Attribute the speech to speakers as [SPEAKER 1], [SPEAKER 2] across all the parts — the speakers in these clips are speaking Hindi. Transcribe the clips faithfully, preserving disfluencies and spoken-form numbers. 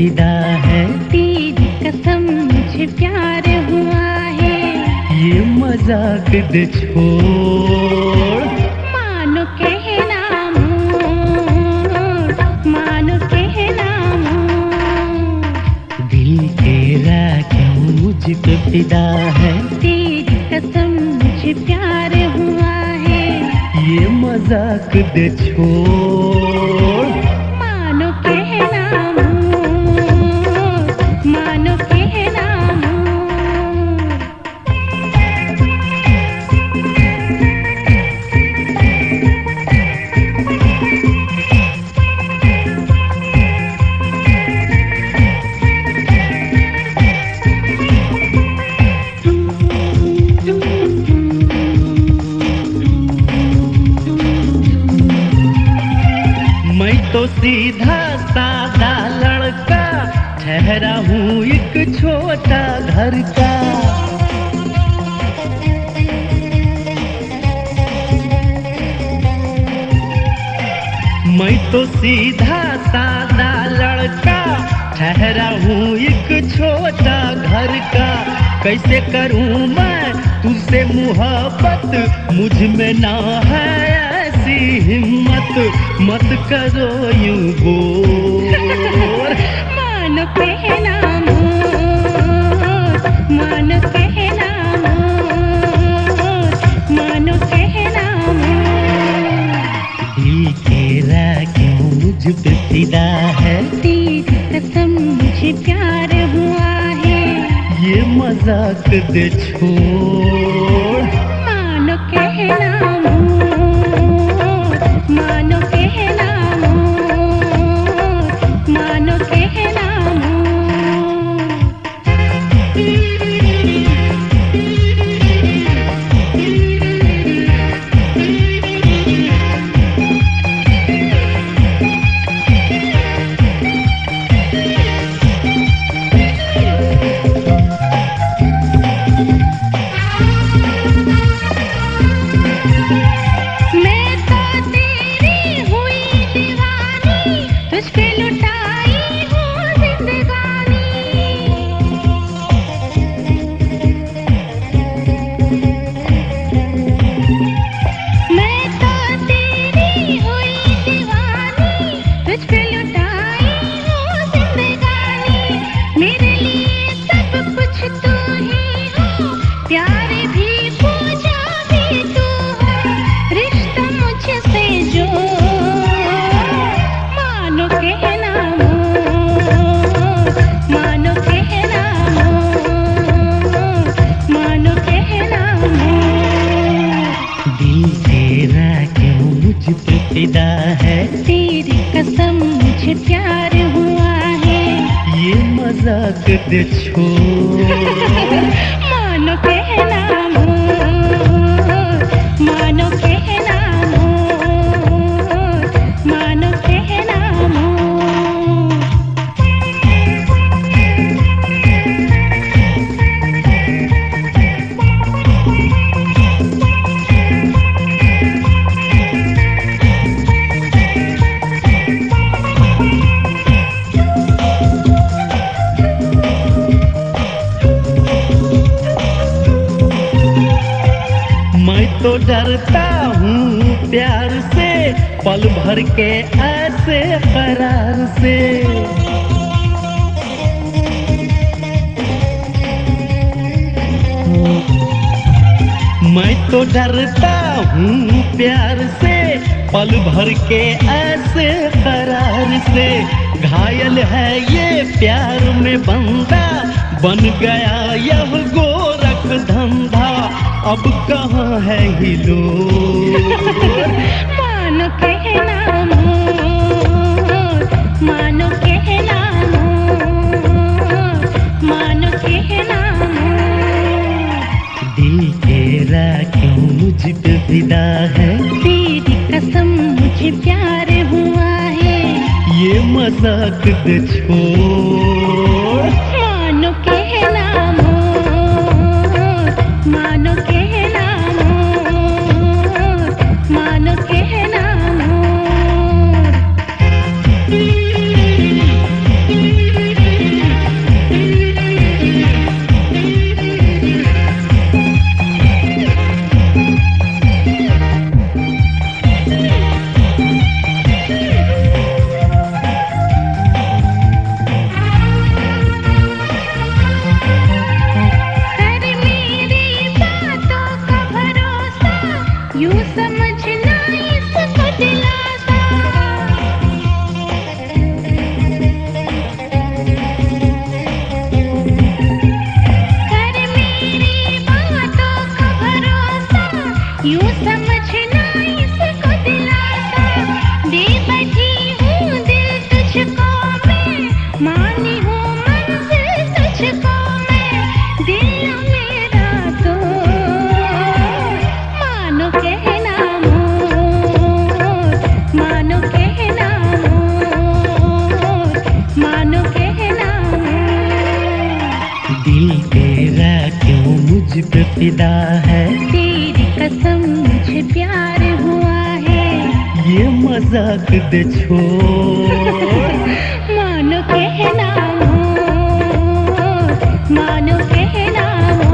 [SPEAKER 1] फिदा है,
[SPEAKER 2] तेरी कसम मुझे प्यार हुआ है।
[SPEAKER 1] ये मजाक दे छोड़,
[SPEAKER 2] मानो कहना मोर, मानो कहना मोर।
[SPEAKER 1] दिल तेरा क्यों मुझ पे फिदा है,
[SPEAKER 2] तेरी कसम मुझे प्यार हुआ है।
[SPEAKER 1] ये मजाक दे छोड़,
[SPEAKER 2] मानो कहना मोर, मानो कहना मोर।
[SPEAKER 1] मैं तो सीधा सादा लड़का, ठहरा हूँ एक छोटा घर का। मैं तो सीधा सादा लड़का, ठहरा हूँ एक छोटा घर का। कैसे करूँ मैं तुझसे मोहब्बत, मुझ में ना है ऐसी हिम्मत। मत करो यूं बोल,
[SPEAKER 2] मानो कहना मोर, मानो कहना मोर, मानो कहना मोर।
[SPEAKER 1] दिल तेरा क्यों मुझ पे फिदा है,
[SPEAKER 2] तेरी कसम मुझे प्यार हुआ है।
[SPEAKER 1] ये मजाक दे छोड़,
[SPEAKER 2] मानो कहना मोर, मानो कहना मोर, मानो कहना मैं तो तेरी हुई दीवानी, तुझ पे लुटाई हूँ जिंदगानी। मैं तो तेरी हुई दीवानी, तुझ पे लुटाई हूँ जिंदगानी। मेरे लिए सब कुछ तू ही हो, प्यार भी पूजा भी तू हो। रिश्ता मुझसे जो मानो कहना मोर, मानो कहना मोर, मानो कहना मोर।
[SPEAKER 1] दिल तेरा क्यों मुझ पे फिदा है,
[SPEAKER 2] तेरी कसम मुझे प्यार हुआ है।
[SPEAKER 1] ये मजाक दे छोड़,
[SPEAKER 2] मानो कहना मोर, मानो कहना मोर, मानो कहना मोर।
[SPEAKER 1] मैं तो डरता हूँ प्यार से, पल भर के ऐसे करार से। मैं तो डरता हूँ प्यार से, पल भर के ऐसे करार से। घायल है ये प्यार में बंदा, बन गया यह गोरख धंधा। अब कहाँ है हिलोर,
[SPEAKER 2] मानो कहना मोर, मानो कहना मोर, मानो कहना मोर।
[SPEAKER 1] दिल तेरा क्यों मुझ पे फिदा है,
[SPEAKER 2] तेरी कसम मुझे प्यार हुआ है।
[SPEAKER 1] ये मजाक दे छोड़,
[SPEAKER 2] मानो कहना मोर, मानो कहना मोर, मानो कहना मोर।
[SPEAKER 1] मजाक दे छोड़।
[SPEAKER 2] मानो कहना मोर, मानो कहना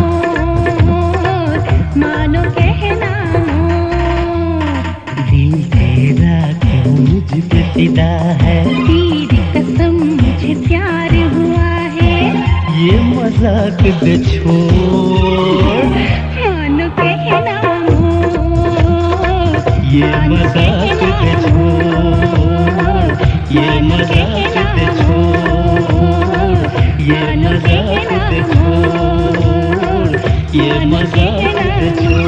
[SPEAKER 2] मोर, मानो कहना मोर।
[SPEAKER 1] दिल तेरा क्यों मुझ पे फिदा है,
[SPEAKER 2] तेरी कसम मुझे प्यार हुआ है।
[SPEAKER 1] ये मजाक दे छोड़।
[SPEAKER 2] मानो कहना मोर,
[SPEAKER 1] ये मजाक दे छोड़, ये मजाक दे छोड़, ये मजाक दे छोड़, ये मजाक दे छोड़।